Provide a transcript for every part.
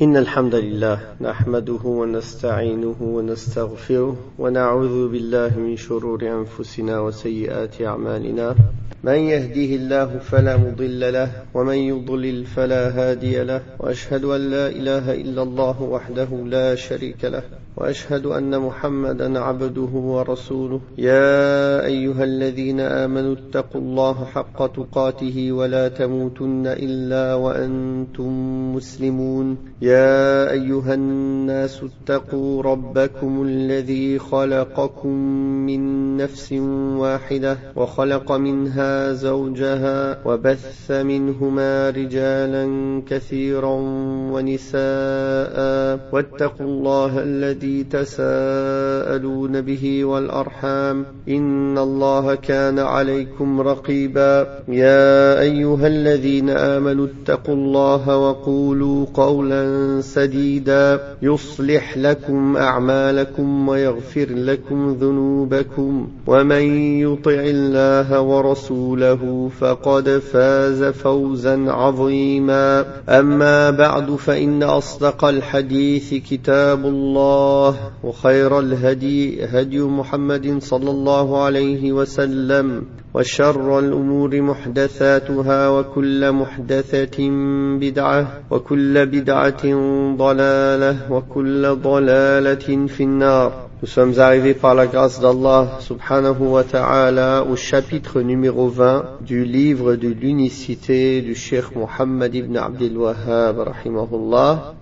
إن الحمد لله نحمده ونستعينه ونستغفره ونعوذ بالله من شرور أنفسنا وسيئات أعمالنا من يهده الله فلا مضل له ومن يضلل فلا هادي له وأشهد أن لا إله إلا الله وحده لا شريك له وأشهد أن محمدا عبده ورسوله يا أيها الذين آمنوا اتقوا الله حق تقاته ولا تموتن إلا وأنتم مسلمون يا أيها الناس اتقوا ربكم الذي خلقكم من نفس واحدة وخلق منها زوجها وبث منهما رجالا كثيرا ونساء واتقوا الله الذي تساءلون به والأرحام إن الله كان عليكم رقيبا يا أيها الذين آمنوا اتقوا الله وقولوا قولا سديدا يصلح لكم أعمالكم ويغفر لكم ذنوبكم ومن يطع الله ورسوله فقد فاز فوزا عظيما أما بعد فإن أصدق الحديث كتاب الله وخير الهدي هدي محمد صلى الله عليه وسلم وشر الأمور محدثاتها وكل محدثة بدعة وكل بدعة ضلالة وكل ضلالة في النار. Nous sommes arrivés par la grâce d'Allah subhanahu wa ta'ala au chapitre numéro 20 du livre de l'unicité du Cheikh Mohammed ibn Abdel Wahhab rahimahullah,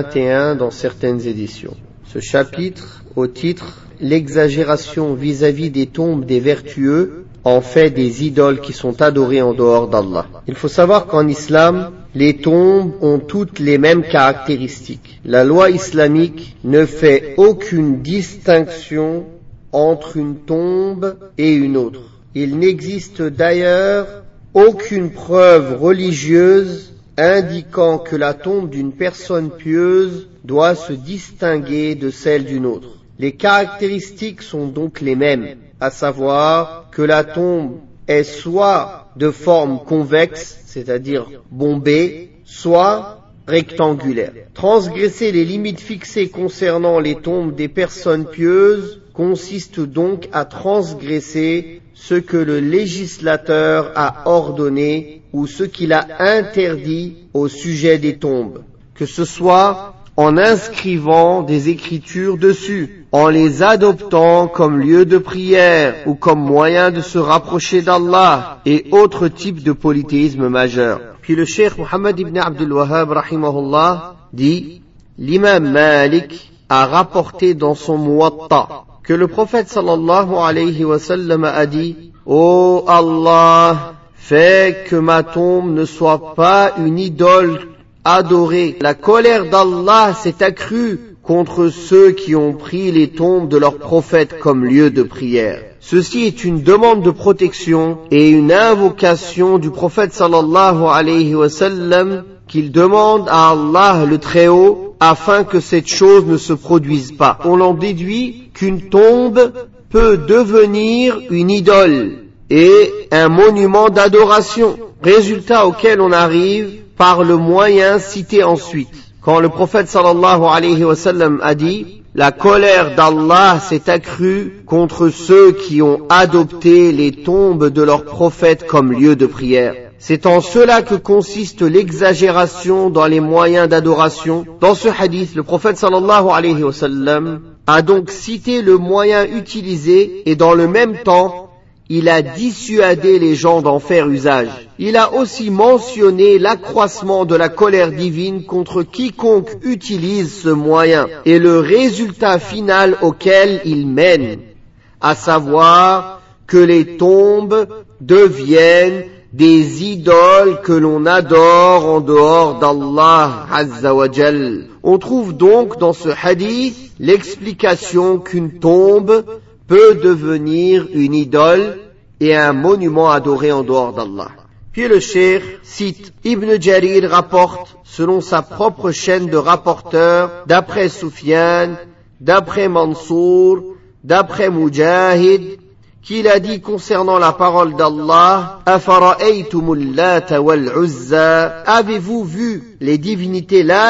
21 dans certaines éditions. Ce chapitre, au titre « L'exagération vis-à-vis des tombes des vertueux en fait des idoles qui sont adorées en dehors d'Allah ». Il faut savoir qu'en islam, les tombes ont toutes les mêmes caractéristiques. La loi islamique ne fait aucune distinction entre une tombe et une autre. Il n'existe d'ailleurs aucune preuve religieuse indiquant que la tombe d'une personne pieuse doit se distinguer de celle d'une autre. Les caractéristiques sont donc les mêmes, à savoir que la tombe est soit de forme convexe, c'est-à-dire bombée, soit rectangulaire. Transgresser les limites fixées concernant les tombes des personnes pieuses consiste donc à transgresser ce que le législateur a ordonné ou ce qu'il a interdit au sujet des tombes, que ce soit en inscrivant des écritures dessus, en les adoptant comme lieu de prière ou comme moyen de se rapprocher d'Allah et autres types de polythéisme majeur. Puis le Cheikh Mohammed ibn Abdel Wahhab rahimahullah dit: l'imam Malik a rapporté dans son Muwatta que le prophète sallallahu alayhi wa sallam a dit: ô Allah, fais que ma tombe ne soit pas une idole adorée. La colère d'Allah s'est accrue contre ceux qui ont pris les tombes de leurs prophètes comme lieu de prière. Ceci est une demande de protection et une invocation du prophète sallallahu alayhi wa sallam qu'il demande à Allah le Très-Haut afin que cette chose ne se produise pas. On en déduit qu'une tombe peut devenir une idole et un monument d'adoration, résultat auquel on arrive par le moyen cité ensuite. Quand le prophète sallallahu alayhi wa sallam a dit: la colère d'Allah s'est accrue contre ceux qui ont adopté les tombes de leurs prophètes comme lieu de prière. C'est en cela que consiste l'exagération dans les moyens d'adoration. Dans ce hadith, le prophète sallallahu alayhi wa sallam a donc cité le moyen utilisé et dans le même temps, il a dissuadé les gens d'en faire usage. Il a aussi mentionné l'accroissement de la colère divine contre quiconque utilise ce moyen et le résultat final auquel il mène, à savoir que les tombes deviennent des idoles que l'on adore en dehors d'Allah Azza wa Jal. On trouve donc dans ce hadith l'explication qu'une tombe peut devenir une idole et un monument adoré en dehors d'Allah. Puis le cheikh cite Ibn Jarir rapporte, selon sa propre chaîne de rapporteurs, d'après Sufyan, d'après Mansour, d'après Mujahid, qu'il a dit concernant la parole d'Allah: Afara'aytumul Lat wal Uzza, avez-vous vu les divinités Lat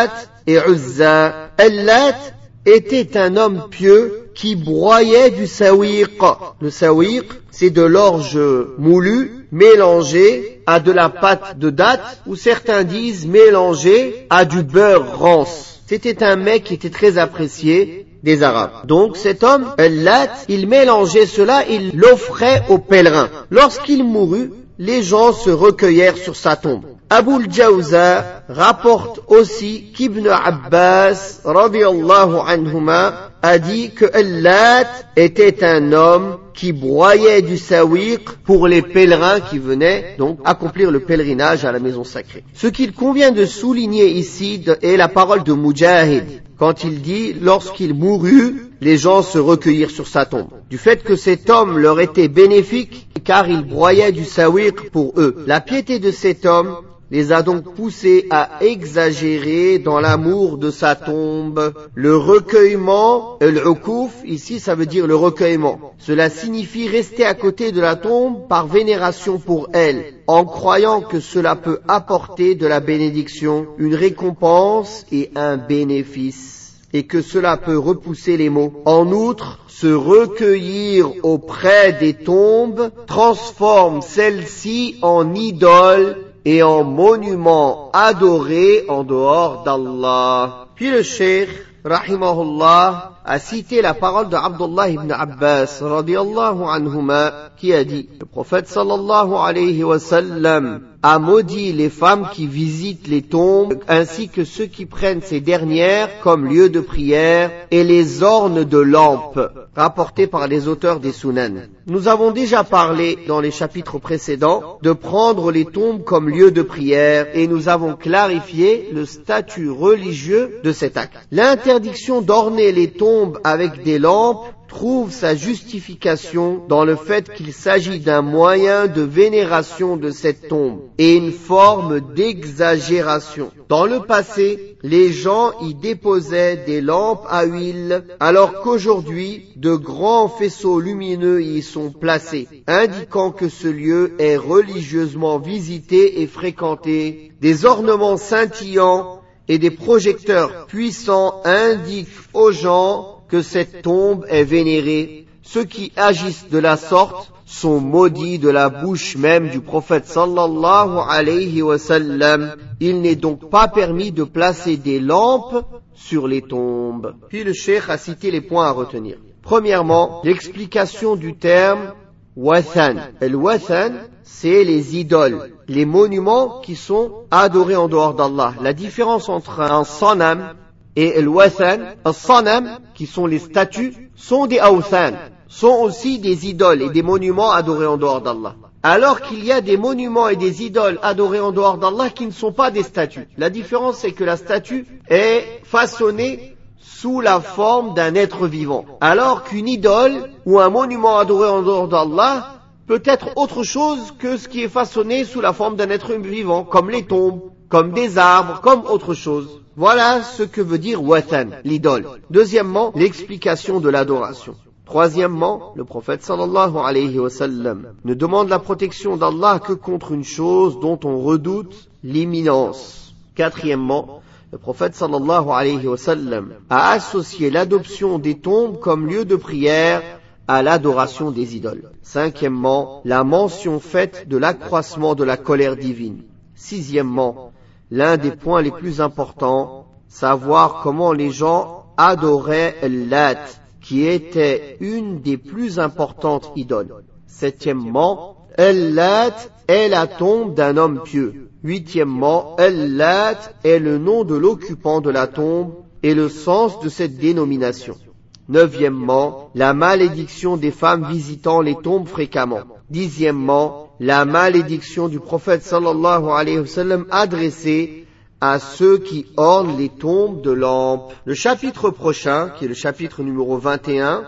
et Uzza. Al-Lat était un homme pieux qui broyait du sawiq. Le sawiq, c'est de l'orge moulu mélangé à de la pâte de date, ou certains disent mélangé à du beurre rance. C'était un mec qui était très apprécié des Arabes. Donc cet homme, Al-Lat, il mélangeait cela, il l'offrait aux pèlerins. Lorsqu'il mourut, les gens se recueillèrent sur sa tombe. Abul Jawza rapporte aussi qu'Ibn Abbas, radiyallahu anhuma, a dit que Al-Lat était un homme qui broyait du sawiq pour les pèlerins qui venaient donc accomplir le pèlerinage à la maison sacrée. Ce qu'il convient de souligner ici est la parole de Mujahid, quand il dit « lorsqu'il mourut, les gens se recueillirent sur sa tombe ». Du fait que cet homme leur était bénéfique, car il broyait du sawiq pour eux. La piété de cet homme les a donc poussés à exagérer dans l'amour de sa tombe. Le recueillement, l'ukouf, ici ça veut dire le recueillement. Cela signifie rester à côté de la tombe par vénération pour elle, en croyant que cela peut apporter de la bénédiction, une récompense et un bénéfice, et que cela peut repousser les maux. En outre, se recueillir auprès des tombes transforme celles-ci en idoles et en monument adoré en dehors d'Allah. Puis le cheikh, rahimahullah, a cité la parole de Abdullah ibn Abbas, radiyallahu anhuma, qui a dit, le prophète sallallahu alayhi wa sallam a maudit les femmes qui visitent les tombes, ainsi que ceux qui prennent ces dernières comme lieu de prière et les ornent de lampes, rapportés par les auteurs des Sunan. Nous avons déjà parlé dans les chapitres précédents de prendre les tombes comme lieu de prière et nous avons clarifié le statut religieux de cet acte. L'interdiction d'orner les tombes avec des lampes trouve sa justification dans le fait qu'il s'agit d'un moyen de vénération de cette tombe et une forme d'exagération. Dans le passé, les gens y déposaient des lampes à huile, alors qu'aujourd'hui, de grands faisceaux lumineux y sont placés, indiquant que ce lieu est religieusement visité et fréquenté. Des ornements scintillants et des projecteurs puissants indiquent aux gens que cette tombe est vénérée. Ceux qui agissent de la sorte sont maudits de la bouche même du prophète sallallahu alayhi wa sallam. Il n'est donc pas permis de placer des lampes sur les tombes. Puis le cheikh a cité les points à retenir. Premièrement, l'explication du terme wathan. El-wathan, c'est les idoles, les monuments qui sont adorés en dehors d'Allah. La différence entre un sanam et el-wathan, un sanam, qui sont les statues, sont des awthan, sont aussi des idoles et des monuments adorés en dehors d'Allah. Alors qu'il y a des monuments et des idoles adorés en dehors d'Allah qui ne sont pas des statues. La différence, c'est que la statue est façonnée sous la forme d'un être vivant, alors qu'une idole ou un monument adoré en dehors d'Allah peut être autre chose que ce qui est façonné sous la forme d'un être vivant, comme les tombes, comme des arbres, comme autre chose. Voilà ce que veut dire wathan, l'idole. Deuxièmement, l'explication de l'adoration. Troisièmement, le prophète sallallahu alayhi wa sallam ne demande la protection d'Allah que contre une chose dont on redoute l'imminence. Quatrièmement, le prophète sallallahu alayhi wa sallam a associé l'adoption des tombes comme lieu de prière à l'adoration des idoles. Cinquièmement, la mention faite de l'accroissement de la colère divine. Sixièmement, l'un des points les plus importants, savoir comment les gens adoraient Al-Lat, qui était une des plus importantes idoles. Septièmement, Al-Lat est la tombe d'un homme pieux. Huitièmement, Al-Lat est le nom de l'occupant de la tombe et le sens de cette dénomination. Neuvièmement, la malédiction des femmes visitant les tombes fréquemment. Dixièmement, la malédiction du prophète sallallahu alayhi wa sallam adressée à ceux qui ornent les tombes de lampes. Le chapitre prochain, qui est le chapitre numéro 21,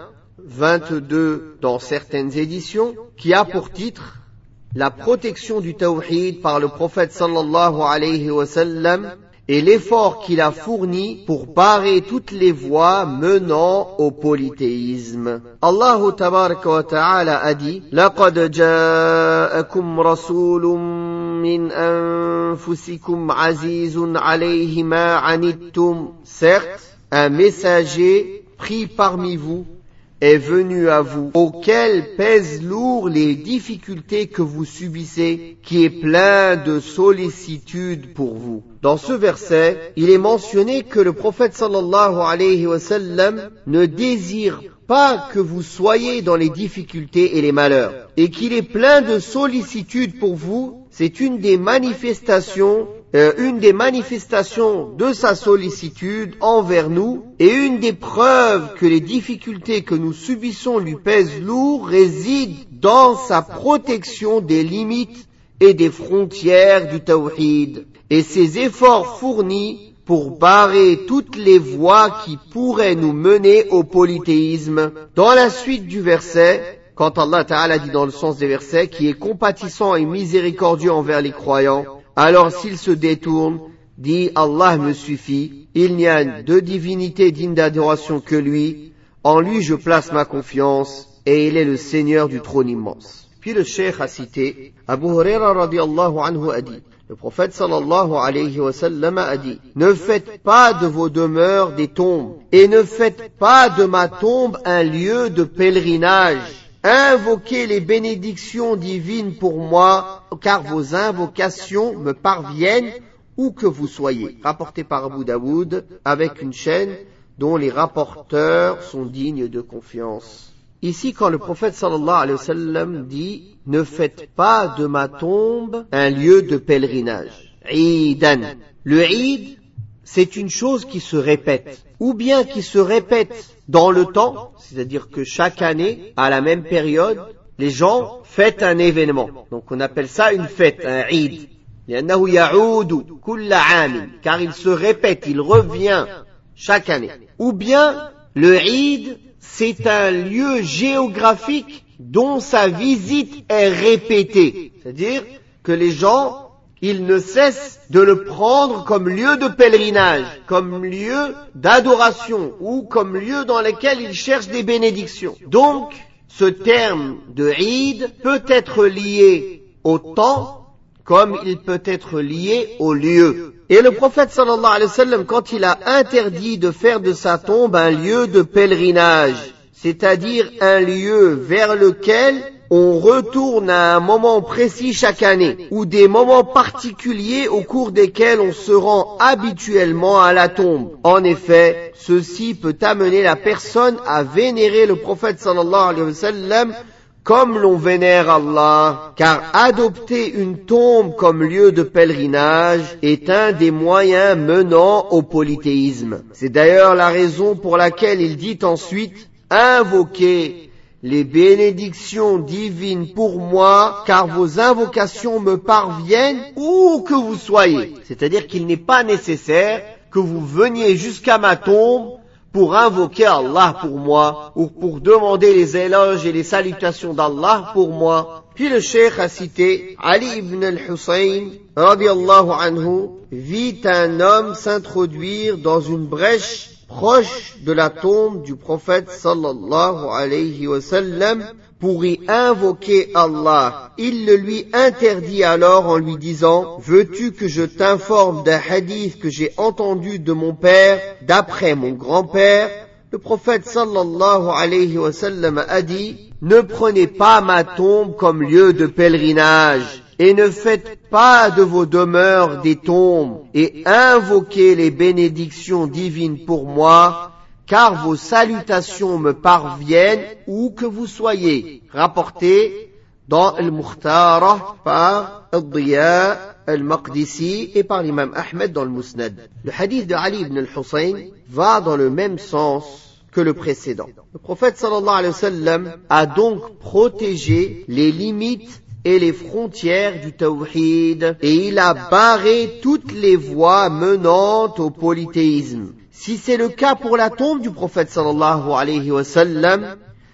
22 dans certaines éditions, qui a pour titre la protection du tawhid par le prophète sallallahu alayhi wa sallam et l'effort qu'il a fourni pour barrer toutes les voies menant au polythéisme. Allah tabaraka wa ta'ala a dit: لَقَدْ جَاءَكُمْ رَسُولٌ min anfusikum azizun alayhi ma anittum. Certes, un messager pris parmi vous est venu à vous, auquel pèsent lourd les difficultés que vous subissez, qui est plein de sollicitude pour vous. Dans ce verset, il est mentionné que le prophète sallallahu alayhi wa sallam ne désire pas que vous soyez dans les difficultés et les malheurs, et qu'il est plein de sollicitude pour vous. C'est une des manifestations de sa sollicitude envers nous, et une des preuves que les difficultés que nous subissons lui pèsent lourd réside dans sa protection des limites et des frontières du tawhid, et ses efforts fournis pour barrer toutes les voies qui pourraient nous mener au polythéisme. Dans la suite du verset, quand Allah Ta'ala dit dans le sens des versets, qui est compatissant et miséricordieux envers les croyants, alors s'ils se détournent, dit Allah me suffit, il n'y a de divinité digne d'adoration que lui, en lui je place ma confiance, et il est le Seigneur du trône immense. Puis le cheikh a cité, Abu Huraira radiallahu anhu a dit, le prophète sallallahu alayhi wa sallam a dit, ne faites pas de vos demeures des tombes, et ne faites pas de ma tombe un lieu de pèlerinage. Invoquez les bénédictions divines pour moi, car vos invocations me parviennent où que vous soyez. Rapporté par Abu Daoud, avec une chaîne dont les rapporteurs sont dignes de confiance. Ici, quand le prophète sallallahu alayhi wa sallam dit « Ne faites pas de ma tombe un lieu de pèlerinage ». Eidan. Le Eid, c'est une chose qui se répète, ou bien qui se répète dans le temps, c'est-à-dire que chaque année, à la même période, les gens fêtent un événement. Donc on appelle ça une fête, un Eid. لأنه يعود كل عام, car il se répète, il revient chaque année. Ou bien le Eid, c'est un lieu géographique dont sa visite est répétée. C'est-à-dire que les gens, ils ne cessent de le prendre comme lieu de pèlerinage, comme lieu d'adoration ou comme lieu dans lequel ils cherchent des bénédictions. Donc, ce terme de Eid peut être lié au temps comme il peut être lié au lieu. Et le prophète sallallahu alayhi wa sallam, quand il a interdit de faire de sa tombe un lieu de pèlerinage, c'est-à-dire un lieu vers lequel on retourne à un moment précis chaque année, ou des moments particuliers au cours desquels on se rend habituellement à la tombe. En effet, ceci peut amener la personne à vénérer le prophète sallallahu alayhi wa sallam comme l'on vénère Allah, car adopter une tombe comme lieu de pèlerinage est un des moyens menant au polythéisme. C'est d'ailleurs la raison pour laquelle il dit ensuite « Invoquez les bénédictions divines pour moi, car vos invocations me parviennent où que vous soyez. » C'est-à-dire qu'il n'est pas nécessaire que vous veniez jusqu'à ma tombe pour invoquer Allah pour moi, ou pour demander les éloges et les salutations d'Allah pour moi. Puis le cheikh a cité Ali ibn al-Husayn, radiallahu anhu, vit un homme s'introduire dans une brèche proche de la tombe du prophète sallallahu alayhi wa sallam pour y invoquer Allah. Il le lui interdit alors en lui disant « Veux-tu que je t'informe d'un hadith que j'ai entendu de mon père, d'après mon grand-père ?» Le prophète sallallahu alayhi wa sallam a dit « Ne prenez pas ma tombe comme lieu de pèlerinage, et ne faites pas de vos demeures des tombes, et invoquez les bénédictions divines pour moi, car vos salutations me parviennent où que vous soyez. » Rapporté dans Al-Mukhtarah par Al-Diya Al-Maqdisi et par l'imam Ahmed dans le Musnad. Le hadith de Ali ibn al-Husayn va dans le même sens que le précédent. Le prophète sallallahu alayhi wa sallam a donc protégé les limites et les frontières du tawhid, et il a barré toutes les voies menant au polythéisme. Si c'est le cas pour la tombe du prophète sallallahu alayhi wa sallam,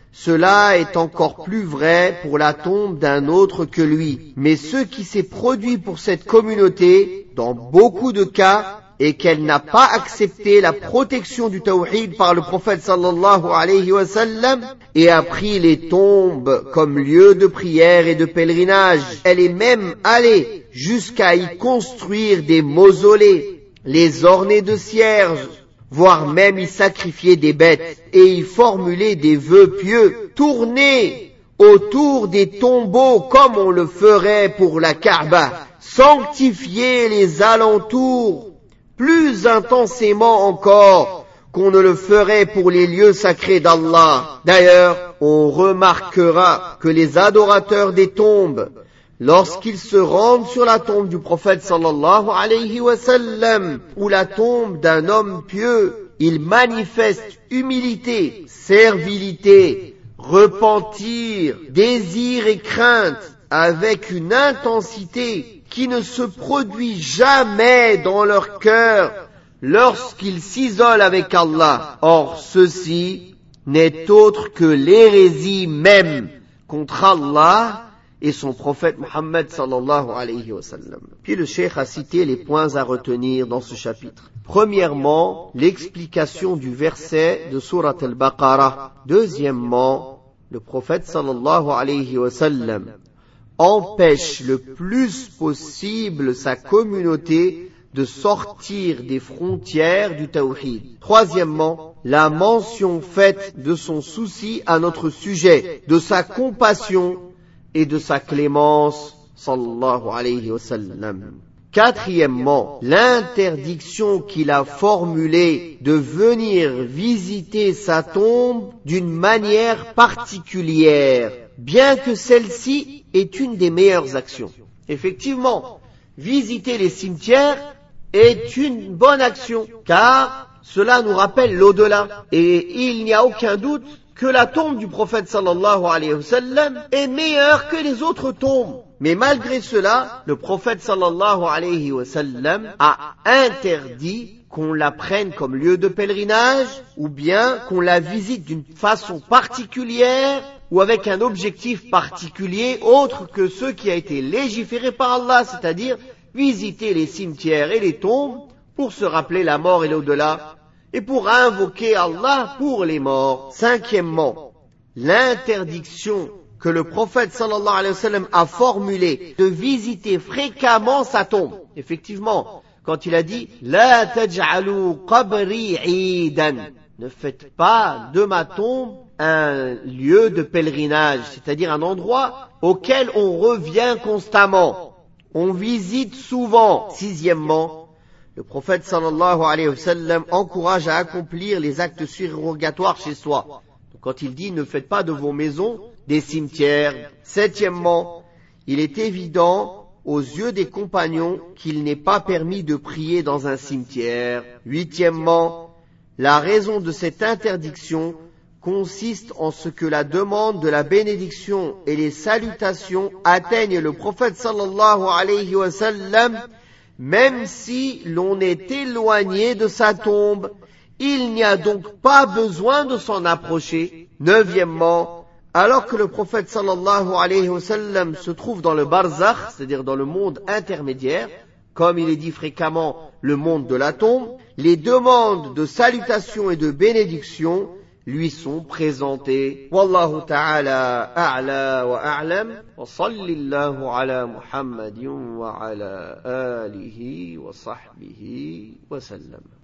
cela est encore plus vrai pour la tombe d'un autre que lui. Mais ce qui s'est produit pour cette communauté, dans beaucoup de cas, et qu'elle n'a pas accepté la protection du tawhid par le prophète sallallahu alayhi wa sallam et a pris les tombes comme lieu de prière et de pèlerinage. Elle est même allée jusqu'à y construire des mausolées, les orner de cierges, voire même y sacrifier des bêtes et y formuler des vœux pieux, tourner autour des tombeaux comme on le ferait pour la Kaaba, sanctifier les alentours plus intensément encore qu'on ne le ferait pour les lieux sacrés d'Allah. D'ailleurs, on remarquera que les adorateurs des tombes, lorsqu'ils se rendent sur la tombe du prophète sallallahu alayhi wa sallam ou la tombe d'un homme pieux, ils manifestent humilité, servilité, repentir, désir et crainte avec une intensité qui ne se produit jamais dans leur cœur lorsqu'ils s'isolent avec Allah. Or, ceci n'est autre que l'hérésie même contre Allah et son prophète Muhammad sallallahu alayhi wa sallam. Puis le cheikh a cité les points à retenir dans ce chapitre. Premièrement, l'explication du verset de Surat al-Baqarah. Deuxièmement, le prophète sallallahu alayhi wa sallam empêche le plus possible sa communauté de sortir des frontières du tawhid. Troisièmement, la mention faite de son souci à notre sujet, de sa compassion et de sa clémence, sallallahu alayhi wa sallam. Quatrièmement, l'interdiction qu'il a formulée de venir visiter sa tombe d'une manière particulière, bien que celle-ci est une des meilleures actions. Effectivement, visiter les cimetières est une bonne action, car cela nous rappelle l'au-delà. Et il n'y a aucun doute que la tombe du prophète sallallahu alayhi wa sallam est meilleure que les autres tombes. Mais malgré cela, le prophète sallallahu alayhi wa sallam a interdit qu'on la prenne comme lieu de pèlerinage ou bien qu'on la visite d'une façon particulière ou avec un objectif particulier autre que ce qui a été légiféré par Allah, c'est-à-dire visiter les cimetières et les tombes pour se rappeler la mort et l'au-delà et pour invoquer Allah pour les morts. Cinquièmement, l'interdiction que le prophète sallallahu alayhi wa sallam a formulée de visiter fréquemment sa tombe. Effectivement, quand il a dit « La taj'alou qabri idan » ne faites pas de ma tombe un lieu de pèlerinage, c'est-à-dire un endroit auquel on revient constamment, on visite souvent. Sixièmement, le prophète sallallahu alayhi wa sallam encourage à accomplir les actes surrogatoires chez soi. Donc, quand il dit ne faites pas de vos maisons des cimetières. Septièmement, il est évident aux yeux des compagnons qu'il n'est pas permis de prier dans un cimetière. Huitièmement, la raison de cette interdiction consiste en ce que la demande de la bénédiction et les salutations atteignent le prophète sallallahu alayhi wa sallam même si l'on est éloigné de sa tombe. Il n'y a donc pas besoin de s'en approcher. Neuvièmement, alors que le prophète sallallahu alayhi wa sallam se trouve dans le barzakh, c'est-à-dire dans le monde intermédiaire, comme il est dit fréquemment le monde de la tombe, les demandes de salutation et de bénédiction lui sont présentées. Wallahu ta'ala a'la wa a'lam wa sallallahu ala Muhammadin wa ala alihi wa sahbihi wa sallam.